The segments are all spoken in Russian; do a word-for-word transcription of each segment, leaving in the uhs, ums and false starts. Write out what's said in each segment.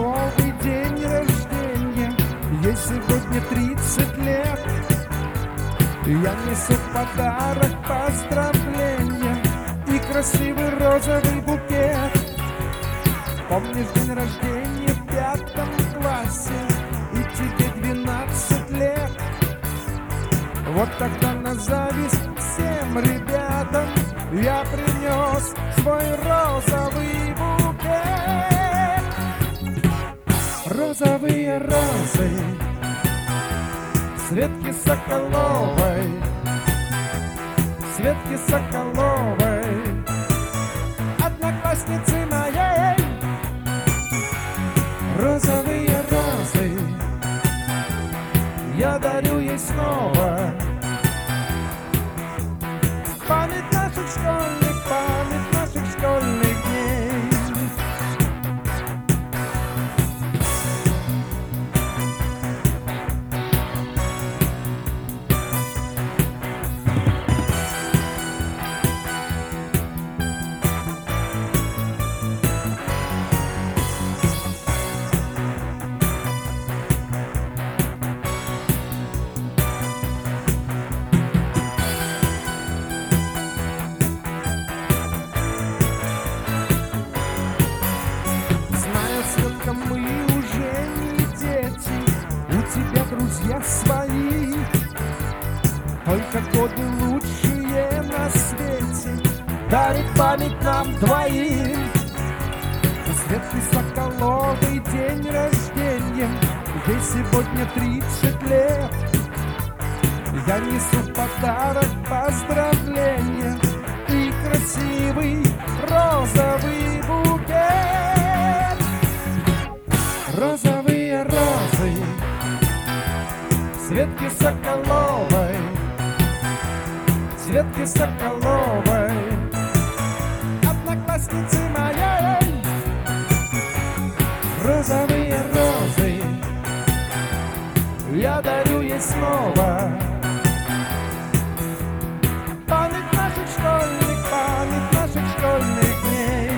соколовый день рождения. Ей сегодня тридцать лет. Я несу в подарок поздравления и красивый розовый букет. Помнишь день рождения в пятом классе, и тебе двенадцать лет? Вот тогда на зависть всем ребятам я принес свой розовый букет. Розовые розы Светки Соколовой, Светки Соколовой, одноклассницы моей. Розовые розы я дарю ей снова. Память наших школьных, память наших школьных дней. Мы уже не дети, у тебя друзья свои, только годы лучшие на свете дарит память нам двоим. Светки Соколовой день рождения, ей сегодня тридцать лет. Я несу в подарок поздравления и красивый розовый букет. Розовые розы Светки Соколовой, Светки Соколовой, одноклассницы моей. Розовые розы я дарю ей снова. Память наших школьных, память наших школьных дней.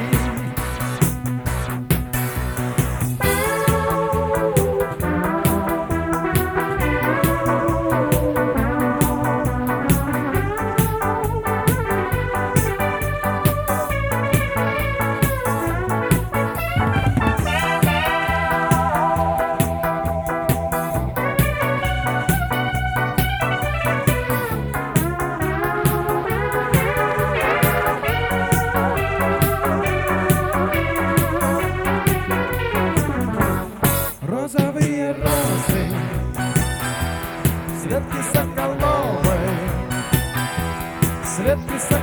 Розовые розы Светки Соколовой, Светки Соколовой.